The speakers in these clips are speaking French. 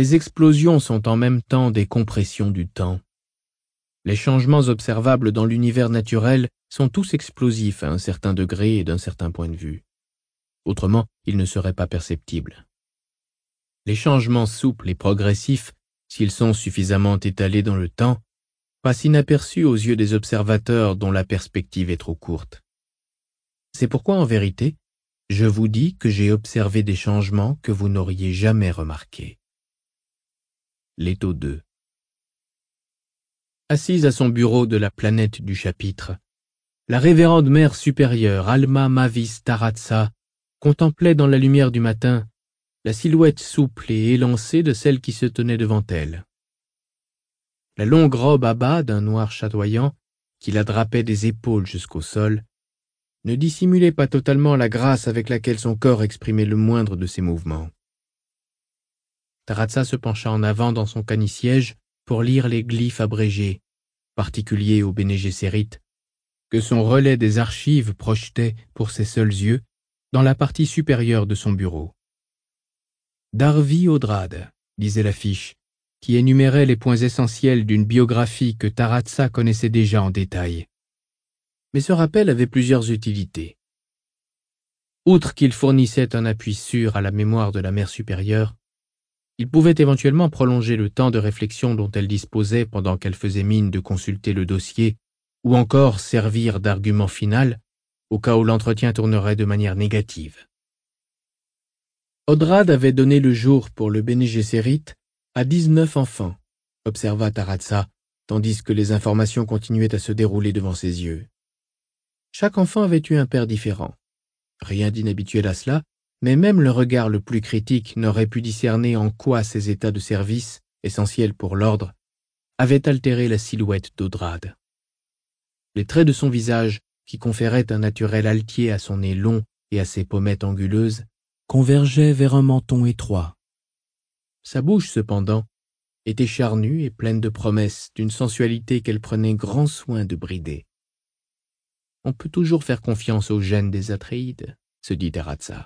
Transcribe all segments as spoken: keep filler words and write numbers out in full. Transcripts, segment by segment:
Les explosions sont en même temps des compressions du temps. Les changements observables dans l'univers naturel sont tous explosifs à un certain degré et d'un certain point de vue. Autrement, ils ne seraient pas perceptibles. Les changements souples et progressifs, s'ils sont suffisamment étalés dans le temps, passent inaperçus aux yeux des observateurs dont la perspective est trop courte. C'est pourquoi, en vérité, je vous dis que j'ai observé des changements que vous n'auriez jamais remarqués. Leto deux. Assise à son bureau de la planète du chapitre, la révérende mère supérieure Alma Mavis Taratsa contemplait dans la lumière du matin la silhouette souple et élancée de celle qui se tenait devant elle. La longue robe à bas d'un noir chatoyant, qui la drapait des épaules jusqu'au sol, ne dissimulait pas totalement la grâce avec laquelle son corps exprimait le moindre de ses mouvements. Taratsa se pencha en avant dans son canisiège pour lire les glyphes abrégés, particuliers au Bene Gesserit, que son relais des archives projetait pour ses seuls yeux dans la partie supérieure de son bureau. Darvi Odrad, disait l'affiche, qui énumérait les points essentiels d'une biographie que Taratsa connaissait déjà en détail. Mais ce rappel avait plusieurs utilités. Outre qu'il fournissait un appui sûr à la mémoire de la mère supérieure, il pouvait éventuellement prolonger le temps de réflexion dont elle disposait pendant qu'elle faisait mine de consulter le dossier, ou encore servir d'argument final au cas où l'entretien tournerait de manière négative. Odrad avait donné le jour pour le Bene Gesserit à dix-neuf enfants, observa Taratsa, tandis que les informations continuaient à se dérouler devant ses yeux. Chaque enfant avait eu un père différent. Rien d'inhabituel à cela, mais même le regard le plus critique n'aurait pu discerner en quoi ces états de service, essentiels pour l'ordre, avaient altéré la silhouette d'Odrad. Les traits de son visage, qui conféraient un naturel altier à son nez long et à ses pommettes anguleuses, convergeaient vers un menton étroit. Sa bouche, cependant, était charnue et pleine de promesses d'une sensualité qu'elle prenait grand soin de brider. On peut toujours faire confiance aux gènes des Atréides, se dit Taratsa.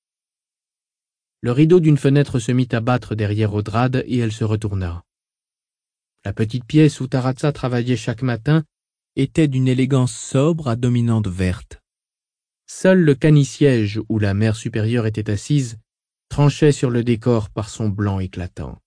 Le rideau d'une fenêtre se mit à battre derrière Odrad et elle se retourna. La petite pièce où Taratsa travaillait chaque matin était d'une élégance sobre à dominante verte. Seul le canisiège où la mère supérieure était assise tranchait sur le décor par son blanc éclatant.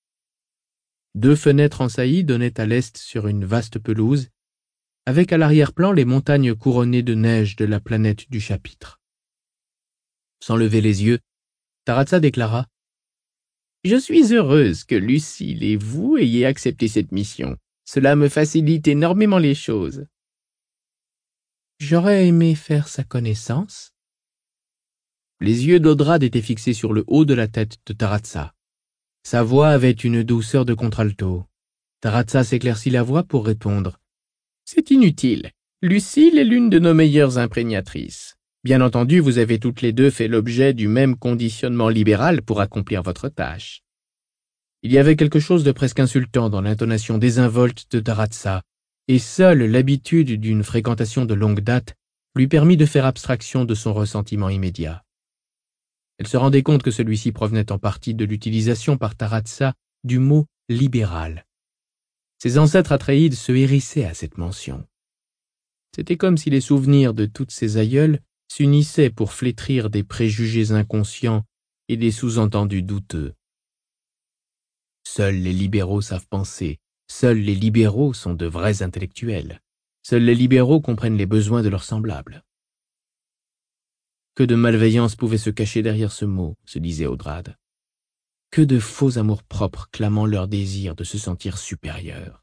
Deux fenêtres en saillie donnaient à l'est sur une vaste pelouse, avec à l'arrière-plan les montagnes couronnées de neige de la planète du chapitre. Sans lever les yeux, Taratsa déclara « Je suis heureuse que Lucille et vous ayez accepté cette mission. Cela me facilite énormément les choses. » « J'aurais aimé faire sa connaissance. » Les yeux d'Odrad étaient fixés sur le haut de la tête de Taratsa. Sa voix avait une douceur de contralto. Taratsa s'éclaircit la voix pour répondre. « C'est inutile. Lucille est l'une de nos meilleures imprégnatrices. Bien entendu, vous avez toutes les deux fait l'objet du même conditionnement libéral pour accomplir votre tâche. » Il y avait quelque chose de presque insultant dans l'intonation désinvolte de Taratsa, et seule l'habitude d'une fréquentation de longue date lui permit de faire abstraction de son ressentiment immédiat. Elle se rendait compte que celui-ci provenait en partie de l'utilisation par Taratsa du mot « libéral ». Ses ancêtres Atréides se hérissaient à cette mention. C'était comme si les souvenirs de toutes ses aïeules s'unissaient pour flétrir des préjugés inconscients et des sous-entendus douteux. Seuls les libéraux savent penser, seuls les libéraux sont de vrais intellectuels, seuls les libéraux comprennent les besoins de leurs semblables. Que de malveillance pouvait se cacher derrière ce mot, se disait Odrad. Que de faux amours-propres clamant leur désir de se sentir supérieur.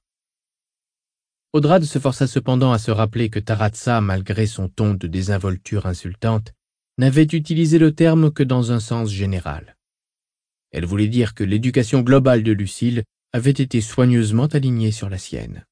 Odrad se força cependant à se rappeler que Taratsa, malgré son ton de désinvolture insultante, n'avait utilisé le terme que dans un sens général. Elle voulait dire que l'éducation globale de Lucille avait été soigneusement alignée sur la sienne.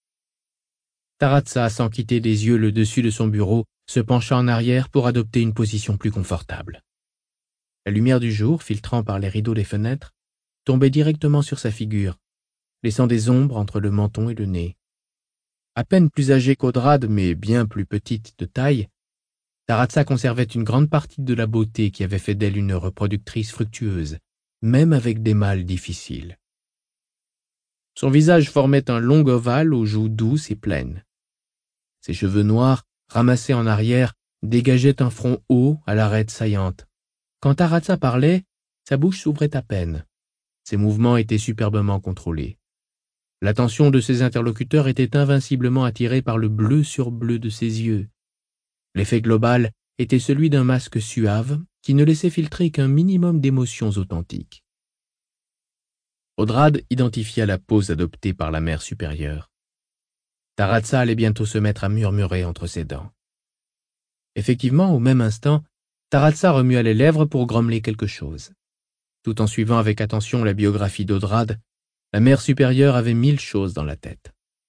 Taratsa, sans quitter des yeux le dessus de son bureau, se pencha en arrière pour adopter une position plus confortable. La lumière du jour, filtrant par les rideaux des fenêtres, tombait directement sur sa figure, laissant des ombres entre le menton et le nez. À peine plus âgée qu'Odrad, mais bien plus petite de taille, Taratsa conservait une grande partie de la beauté qui avait fait d'elle une reproductrice fructueuse, même avec des mâles difficiles. Son visage formait un long ovale aux joues douces et pleines. Ses cheveux noirs, ramassés en arrière, dégageaient un front haut à l'arête saillante. Quand Taratsa parlait, sa bouche s'ouvrait à peine. Ses mouvements étaient superbement contrôlés. L'attention de ses interlocuteurs était invinciblement attirée par le bleu sur bleu de ses yeux. L'effet global était celui d'un masque suave qui ne laissait filtrer qu'un minimum d'émotions authentiques. Odrad identifia la pose adoptée par la mère supérieure. Taratsa allait bientôt se mettre à murmurer entre ses dents. Effectivement, au même instant, Taratsa remua les lèvres pour grommeler quelque chose. Tout en suivant avec attention la biographie d'Odrad, la mère supérieure avait mille choses dans la tête.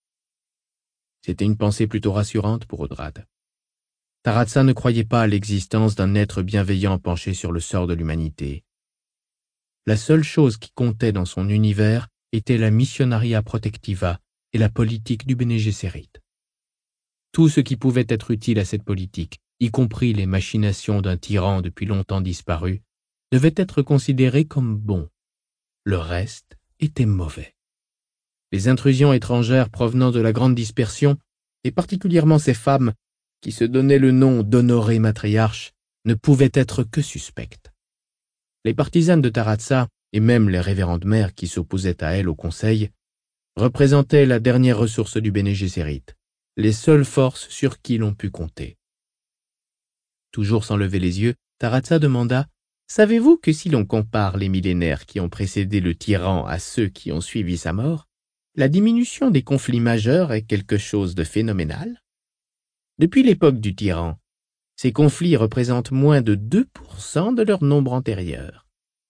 C'était une pensée plutôt rassurante pour Odrad. Taratsa ne croyait pas à l'existence d'un être bienveillant penché sur le sort de l'humanité. La seule chose qui comptait dans son univers était la Missionaria Protectiva et la politique du Bene Gesserit. Tout ce qui pouvait être utile à cette politique, y compris les machinations d'un tyran depuis longtemps disparu, devait être considéré comme bon. Le reste était mauvais. Les intrusions étrangères provenant de la grande dispersion, et particulièrement ces femmes qui se donnaient le nom d'honorées matriarches, ne pouvaient être que suspectes. Les partisanes de Taratsa, et même les révérendes mères qui s'opposaient à elle au conseil, représentaient la dernière ressource du Bene Gesserit, les seules forces sur qui l'on put compter. Toujours sans lever les yeux, Taratsa demanda « Savez-vous que si l'on compare les millénaires qui ont précédé le tyran à ceux qui ont suivi sa mort, la diminution des conflits majeurs est quelque chose de phénoménal? Depuis l'époque du tyran, ces conflits représentent moins de deux pour cent de leur nombre antérieur. »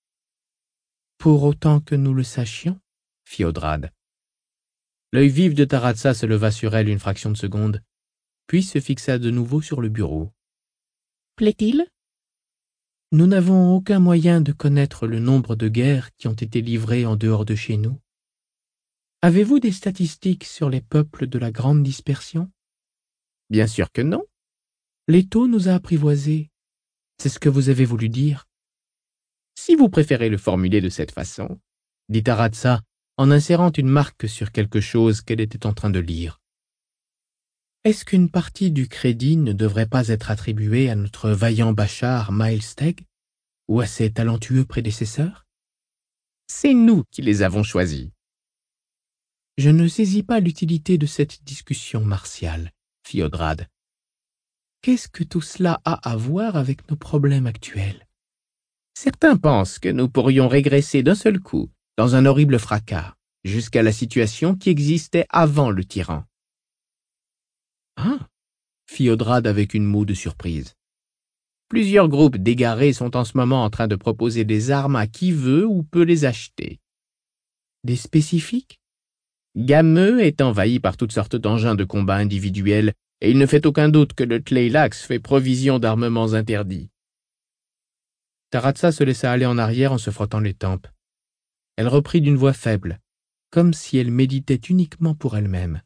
Pour autant que nous le sachions, fit Odrad. L'œil vif de Taratsa se leva sur elle une fraction de seconde, puis se fixa de nouveau sur le bureau. Plaît-il? Nous n'avons aucun moyen de connaître le nombre de guerres qui ont été livrées en dehors de chez nous. Avez-vous des statistiques sur les peuples de la grande dispersion? Bien sûr que non. Leto nous a apprivoisés. C'est ce que vous avez voulu dire. Si vous préférez le formuler de cette façon, dit Taratsa en insérant une marque sur quelque chose qu'elle était en train de lire. Est-ce qu'une partie du crédit ne devrait pas être attribuée à notre vaillant Bachar Milesteg ou à ses talentueux prédécesseurs? C'est nous qui les avons choisis. Je ne saisis pas l'utilité de cette discussion martiale, fit Odrad. Qu'est-ce que tout cela a à voir avec nos problèmes actuels? Certains pensent que nous pourrions régresser d'un seul coup, dans un horrible fracas, jusqu'à la situation qui existait avant le tyran. Ah, fit Odrad avec une moue de surprise. Plusieurs groupes d'égarés sont en ce moment en train de proposer des armes à qui veut ou peut les acheter. Des spécifiques? Gameux est envahi par toutes sortes d'engins de combat individuels et il ne fait aucun doute que le Tleilax fait provision d'armements interdits. Taratsa se laissa aller en arrière en se frottant les tempes. Elle reprit d'une voix faible, comme si elle méditait uniquement pour elle-même.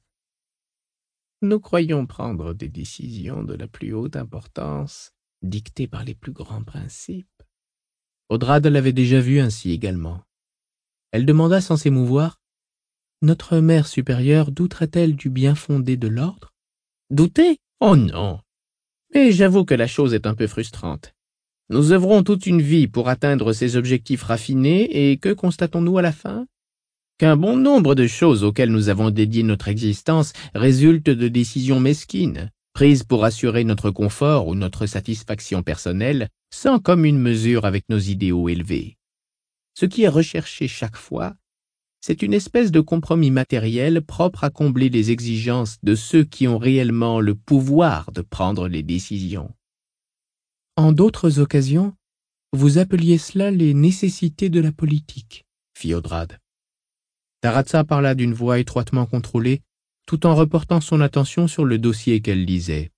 Nous croyons prendre des décisions de la plus haute importance, dictées par les plus grands principes. Odrad l'avait déjà vue ainsi également. Elle demanda sans s'émouvoir, « Notre mère supérieure douterait-elle du bien fondé de l'ordre? » Douter? Oh non! Mais j'avoue que la chose est un peu frustrante. Nous œuvrons toute une vie pour atteindre ces objectifs raffinés et que constatons-nous à la fin? Qu'un bon nombre de choses auxquelles nous avons dédié notre existence résultent de décisions mesquines, prises pour assurer notre confort ou notre satisfaction personnelle, sans commune mesure avec nos idéaux élevés. Ce qui est recherché chaque fois, c'est une espèce de compromis matériel propre à combler les exigences de ceux qui ont réellement le pouvoir de prendre les décisions. En d'autres occasions, vous appeliez cela les nécessités de la politique, fit Odrad. Taratsa parla d'une voix étroitement contrôlée, tout en reportant son attention sur le dossier qu'elle lisait.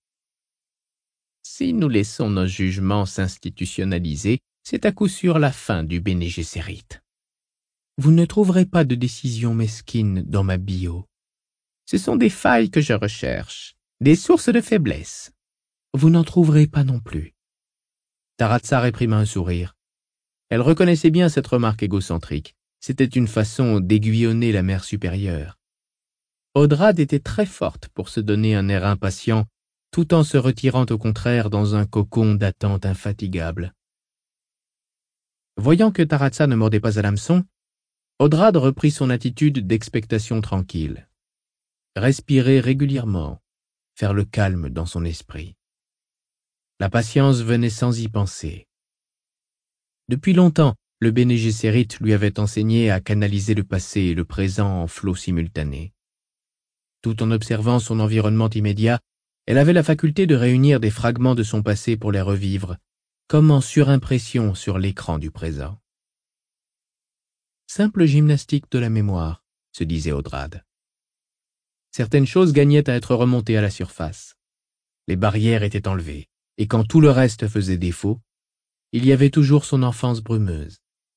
Si nous laissons nos jugements s'institutionnaliser, c'est à coup sûr la fin du Bene Gesserit. Vous ne trouverez pas de décision mesquine dans ma bio. Ce sont des failles que je recherche, des sources de faiblesse. Vous n'en trouverez pas non plus. Taratsa réprima un sourire. Elle reconnaissait bien cette remarque égocentrique. C'était une façon d'aiguillonner la mère supérieure. Odrad était très forte pour se donner un air impatient, tout en se retirant au contraire dans un cocon d'attente infatigable. Voyant que Taratsa ne mordait pas à l'hameçon, Odrad reprit son attitude d'expectation tranquille. Respirer régulièrement, faire le calme dans son esprit. La patience venait sans y penser. Depuis longtemps, le Béné Gessérit lui avait enseigné à canaliser le passé et le présent en flot simultané. Tout en observant son environnement immédiat, elle avait la faculté de réunir des fragments de son passé pour les revivre, comme en surimpression sur l'écran du présent. Simple gymnastique de la mémoire, se disait Odrad. Certaines choses gagnaient à être remontées à la surface. Les barrières étaient enlevées, et quand tout le reste faisait défaut, il y avait toujours son enfance brumeuse.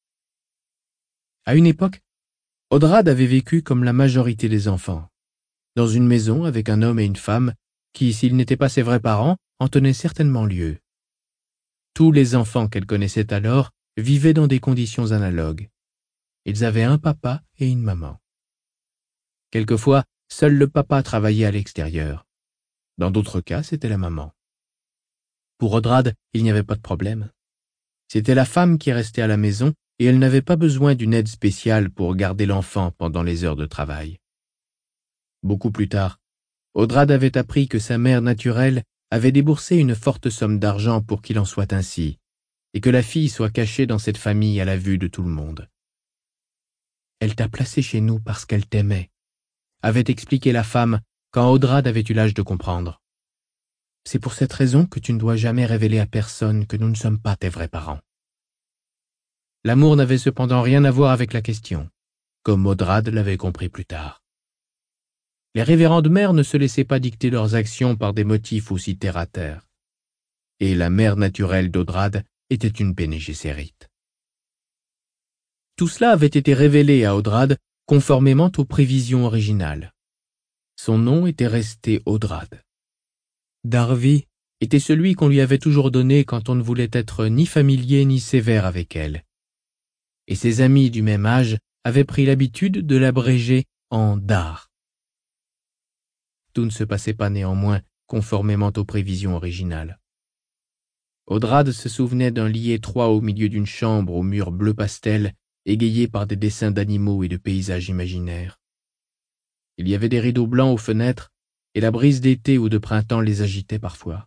À une époque, Odrad avait vécu comme la majorité des enfants, dans une maison avec un homme et une femme qui, s'ils n'étaient pas ses vrais parents, en tenaient certainement lieu. Tous les enfants qu'elle connaissait alors vivaient dans des conditions analogues. Ils avaient un papa et une maman. Quelquefois, seul le papa travaillait à l'extérieur. Dans d'autres cas, c'était la maman. Pour Odrad, il n'y avait pas de problème. C'était la femme qui restait à la maison et elle n'avait pas besoin d'une aide spéciale pour garder l'enfant pendant les heures de travail. Beaucoup plus tard, Odrad avait appris que sa mère naturelle avait déboursé une forte somme d'argent pour qu'il en soit ainsi, et que la fille soit cachée dans cette famille à la vue de tout le monde. « Elle t'a placé chez nous parce qu'elle t'aimait », avait expliqué la femme quand Odrad avait eu l'âge de comprendre. « C'est pour cette raison que tu ne dois jamais révéler à personne que nous ne sommes pas tes vrais parents. » L'amour n'avait cependant rien à voir avec la question, comme Odrad l'avait compris plus tard. Les révérendes mères ne se laissaient pas dicter leurs actions par des motifs aussi terre-à-terre. Et la mère naturelle d'Odrad était une Béné Gessérit. Tout cela avait été révélé à Odrad conformément aux prévisions originales. Son nom était resté Odrad. Darvi était celui qu'on lui avait toujours donné quand on ne voulait être ni familier ni sévère avec elle. Et ses amis du même âge avaient pris l'habitude de l'abréger en Dar. Tout ne se passait pas néanmoins conformément aux prévisions originales. Odrad se souvenait d'un lit étroit au milieu d'une chambre aux murs bleu pastel, égayés par des dessins d'animaux et de paysages imaginaires. Il y avait des rideaux blancs aux fenêtres, et la brise d'été ou de printemps les agitait parfois.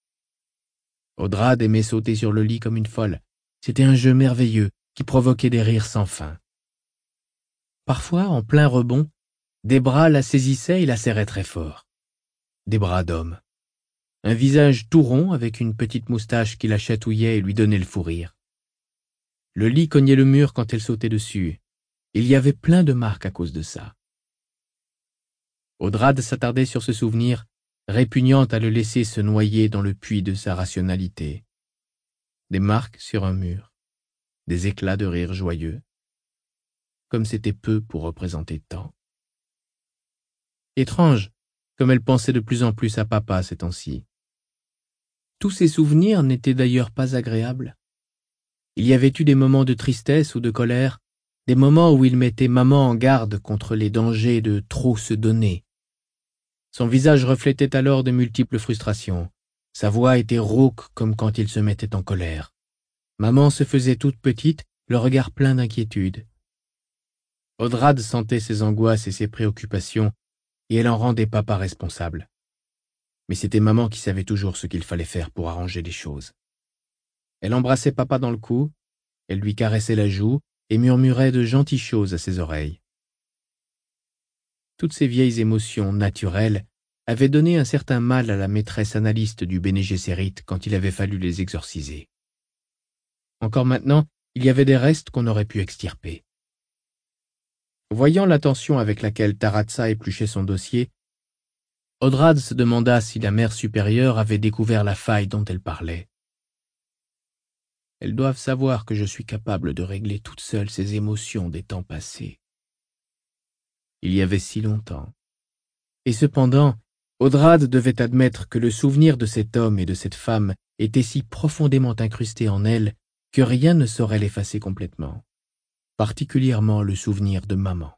Odrad aimait sauter sur le lit comme une folle. C'était un jeu merveilleux qui provoquait des rires sans fin. Parfois, en plein rebond, des bras la saisissaient et la serraient très fort. Des bras d'homme. Un visage tout rond avec une petite moustache qui la chatouillait et lui donnait le fou rire. Le lit cognait le mur quand elle sautait dessus. Il y avait plein de marques à cause de ça. Odrad s'attardait sur ce souvenir, répugnant à le laisser se noyer dans le puits de sa rationalité. Des marques sur un mur, des éclats de rire joyeux, comme c'était peu pour représenter tant. Étrange, comme elle pensait de plus en plus à papa ces temps-ci. Tous ces souvenirs n'étaient d'ailleurs pas agréables. Il y avait eu des moments de tristesse ou de colère, des moments où il mettait maman en garde contre les dangers de trop se donner. Son visage reflétait alors de multiples frustrations. Sa voix était rauque comme quand il se mettait en colère. Maman se faisait toute petite, le regard plein d'inquiétude. Odrad sentait ses angoisses et ses préoccupations, et elle en rendait papa responsable. Mais c'était maman qui savait toujours ce qu'il fallait faire pour arranger les choses. Elle embrassait papa dans le cou, elle lui caressait la joue et murmurait de gentilles choses à ses oreilles. Toutes ces vieilles émotions naturelles avaient donné un certain mal à la maîtresse analyste du Béné Gessérit quand il avait fallu les exorciser. Encore maintenant, il y avait des restes qu'on aurait pu extirper. Voyant l'attention avec laquelle Taratsa épluchait son dossier, Odrad se demanda si la mère supérieure avait découvert la faille dont elle parlait. Elles doivent savoir que je suis capable de régler toute seule ces émotions des temps passés. Il y avait si longtemps. Et cependant, Odrad devait admettre que le souvenir de cet homme et de cette femme était si profondément incrusté en elle que rien ne saurait l'effacer complètement, particulièrement le souvenir de maman.